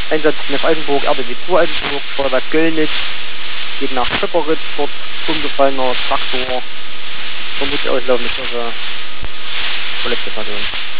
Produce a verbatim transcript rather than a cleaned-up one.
Einsatz F Altenburg, R B W zwei Altenburg, Feuerwerk Göllnitz, geht nach Schöpperitz, dort umgefallener Traktor, vermutlich auslaufende Kirche, Kollektivation.